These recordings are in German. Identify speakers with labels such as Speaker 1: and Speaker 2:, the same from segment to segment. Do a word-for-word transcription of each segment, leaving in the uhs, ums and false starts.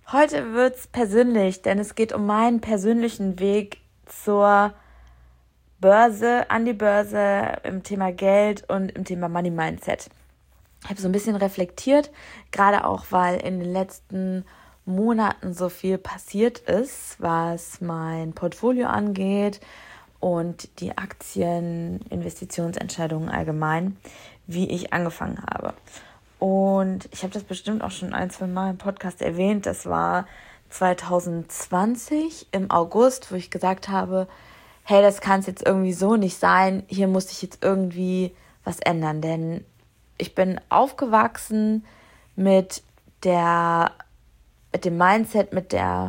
Speaker 1: Heute wird's persönlich, denn es geht um meinen persönlichen Weg zur Börse, an die Börse, im Thema Geld und im Thema Money Mindset. Ich habe so ein bisschen reflektiert, gerade auch, weil in den letzten Monaten so viel passiert ist, was mein Portfolio angeht und die Aktien, Investitionsentscheidungen allgemein, wie ich angefangen habe. Und ich habe das bestimmt auch schon ein, zwei Mal im Podcast erwähnt. Das war zwanzig zwanzig im August, wo ich gesagt habe, hey, das kann es jetzt irgendwie so nicht sein. Hier muss ich jetzt irgendwie was ändern. Denn ich bin aufgewachsen mit der, mit dem Mindset, mit der,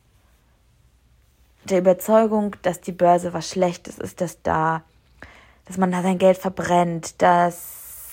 Speaker 1: der Überzeugung, dass die Börse was Schlechtes ist, dass da, dass man da sein Geld verbrennt, dass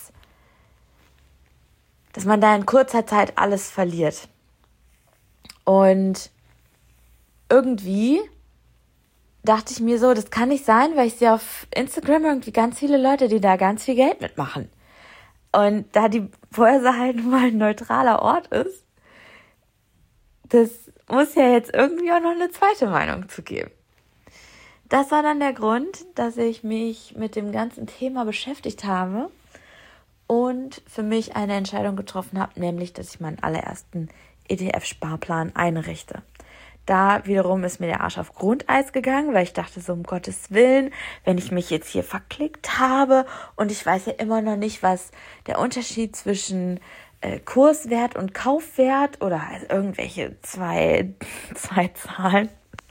Speaker 1: dass man da in kurzer Zeit alles verliert. Und irgendwie dachte ich mir so, das kann nicht sein, weil ich sehe auf Instagram irgendwie ganz viele Leute, die da ganz viel Geld mitmachen. Und da die Börse halt mal ein neutraler Ort ist, das muss ja jetzt irgendwie auch noch eine zweite Meinung zu geben. Das war dann der Grund, dass ich mich mit dem ganzen Thema beschäftigt habe und für mich eine Entscheidung getroffen habe, nämlich, dass ich meinen allerersten E T F-Sparplan einrichte. Da wiederum ist mir der Arsch auf Grundeis gegangen, weil ich dachte so, um Gottes Willen, wenn ich mich jetzt hier verklickt habe und ich weiß ja immer noch nicht, was der Unterschied zwischen äh, Kurswert und Kaufwert oder also irgendwelche zwei, zwei Zahlen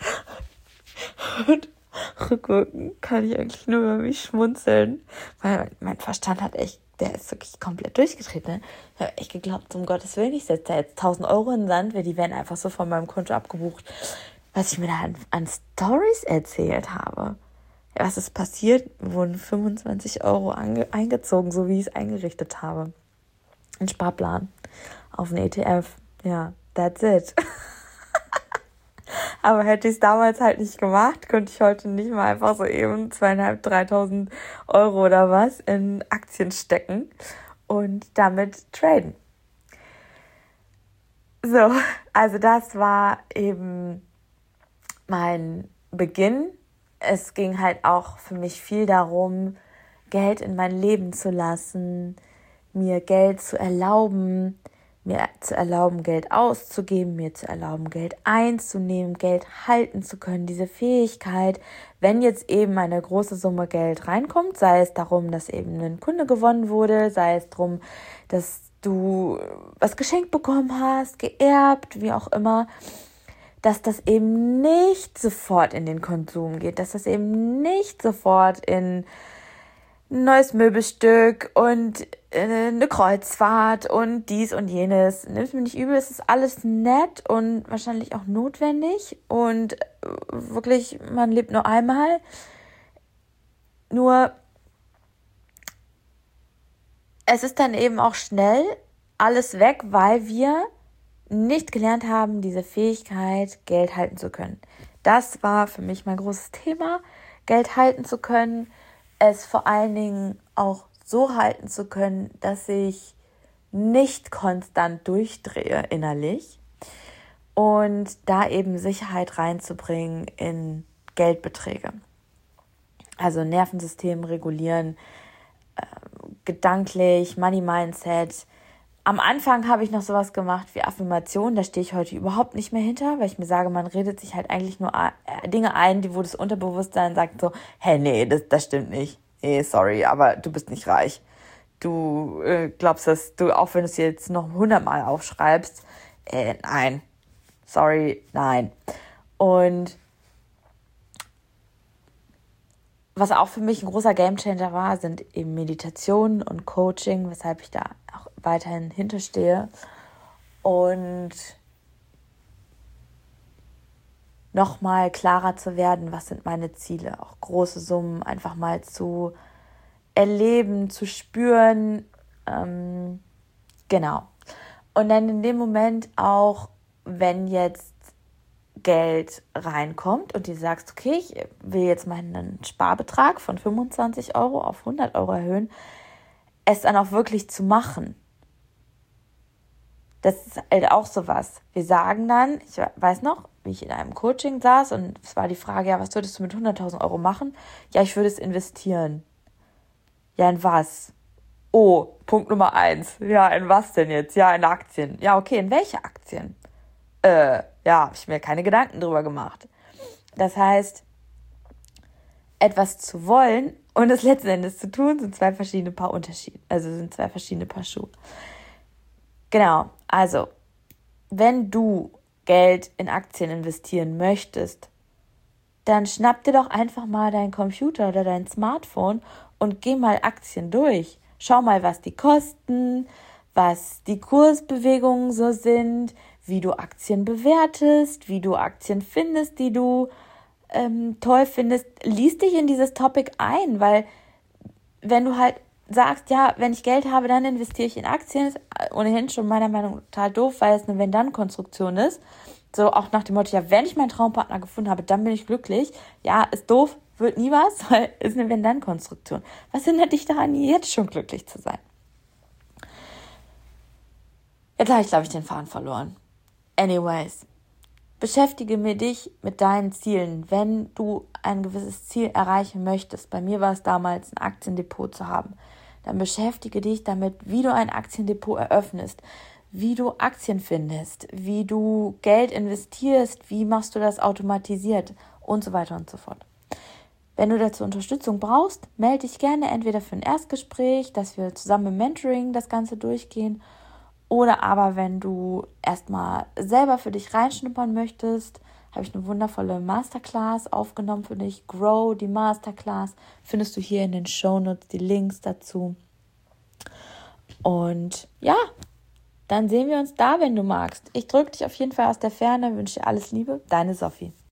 Speaker 1: und rückwirkend kann ich eigentlich nur über mich schmunzeln, weil mein Verstand hat echt, der ist wirklich komplett durchgedreht. Ne? Ich habe echt geglaubt, um Gottes Willen, ich setze da jetzt tausend Euro in den Sand, weil die werden einfach so von meinem Konto abgebucht, was ich mir da an, an Storys erzählt habe. Ja, was ist passiert? Wurden fünfundzwanzig Euro ange, eingezogen, so wie ich es eingerichtet habe. Ein Sparplan auf einen E T F. Ja, that's it. Aber hätte ich es damals halt nicht gemacht, könnte ich heute nicht mal einfach so eben zweieinhalb, dreitausend Euro oder was in Aktien stecken und damit traden. So, also das war eben mein Beginn. Es ging halt auch für mich viel darum, Geld in mein Leben zu lassen, mir Geld zu erlauben, mir zu erlauben, Geld auszugeben, mir zu erlauben, Geld einzunehmen, Geld halten zu können. Diese Fähigkeit, wenn jetzt eben eine große Summe Geld reinkommt, sei es darum, dass eben ein Kunde gewonnen wurde, sei es darum, dass du was geschenkt bekommen hast, geerbt, wie auch immer, dass das eben nicht sofort in den Konsum geht, dass das eben nicht sofort in ein neues Möbelstück und eine Kreuzfahrt und dies und jenes. Nimm's mir nicht übel, es ist alles nett und wahrscheinlich auch notwendig und wirklich, man lebt nur einmal. Nur, es ist dann eben auch schnell alles weg, weil wir nicht gelernt haben, diese Fähigkeit, Geld halten zu können. Das war für mich mein großes Thema, Geld halten zu können, es vor allen Dingen auch so halten zu können, dass ich nicht konstant durchdrehe innerlich und da eben Sicherheit reinzubringen in Geldbeträge. Also Nervensystem regulieren, äh, gedanklich, Money Mindset. Am Anfang habe ich noch sowas gemacht wie Affirmation, da stehe ich heute überhaupt nicht mehr hinter, weil ich mir sage, man redet sich halt eigentlich nur Dinge ein, die wo das Unterbewusstsein sagt so, hä, nee, das, das stimmt nicht. Nee, sorry, aber du bist nicht reich. Du äh, glaubst, dass du, auch wenn du es jetzt noch hundertmal aufschreibst, äh, nein, sorry, nein. Und was auch für mich ein großer Gamechanger war, sind eben Meditationen und Coaching, weshalb ich da auch weiterhin hinterstehe. Und nochmal klarer zu werden, was sind meine Ziele, auch große Summen einfach mal zu erleben, zu spüren, ähm, genau. Und dann in dem Moment auch, wenn jetzt Geld reinkommt und du sagst, okay, ich will jetzt meinen Sparbetrag von fünfundzwanzig Euro auf hundert Euro erhöhen, es dann auch wirklich zu machen. Das ist halt auch sowas. Wir sagen dann, ich weiß noch, wie ich in einem Coaching saß und es war die Frage, ja, was würdest du mit hunderttausend Euro machen? Ja, ich würde es investieren. Ja, in was? Oh, Punkt Nummer eins. Ja, in was denn jetzt? Ja, in Aktien. Ja, okay, in welche Aktien? Äh, ja, habe ich mir keine Gedanken drüber gemacht. Das heißt, etwas zu wollen und es letzten Endes zu tun, sind zwei verschiedene Paar Unterschiede. Also sind zwei verschiedene Paar Schuhe. Genau, also, wenn du Geld in Aktien investieren möchtest, dann schnapp dir doch einfach mal deinen Computer oder dein Smartphone und geh mal Aktien durch. Schau mal, was die kosten, was die Kursbewegungen so sind, wie du Aktien bewertest, wie du Aktien findest, die du ähm, toll findest. Lies dich in dieses Topic ein, weil wenn du halt sagst, ja, wenn ich Geld habe, dann investiere ich in Aktien, ist ohnehin schon meiner Meinung nach total doof, weil es eine Wenn-Dann-Konstruktion ist. So auch nach dem Motto, ja, wenn ich meinen Traumpartner gefunden habe, dann bin ich glücklich. Ja, ist doof, wird nie was, weil es eine Wenn-Dann-Konstruktion. Was hindert dich daran, jetzt schon glücklich zu sein? Jetzt habe ich, glaube ich, den Faden verloren. Anyways, beschäftige mir dich mit deinen Zielen, wenn du ein gewisses Ziel erreichen möchtest. Bei mir war es damals, ein Aktiendepot zu haben. Dann beschäftige dich damit, wie du ein Aktiendepot eröffnest, wie du Aktien findest, wie du Geld investierst, wie machst du das automatisiert und so weiter und so fort. Wenn du dazu Unterstützung brauchst, melde dich gerne entweder für ein Erstgespräch, dass wir zusammen im Mentoring das Ganze durchgehen, oder aber wenn du erstmal selber für dich reinschnuppern möchtest, habe ich eine wundervolle Masterclass aufgenommen für dich. Grow, die Masterclass, findest du hier in den Shownotes die Links dazu. Und ja, dann sehen wir uns da, wenn du magst. Ich drücke dich auf jeden Fall aus der Ferne, wünsche dir alles Liebe. Deine Sophie.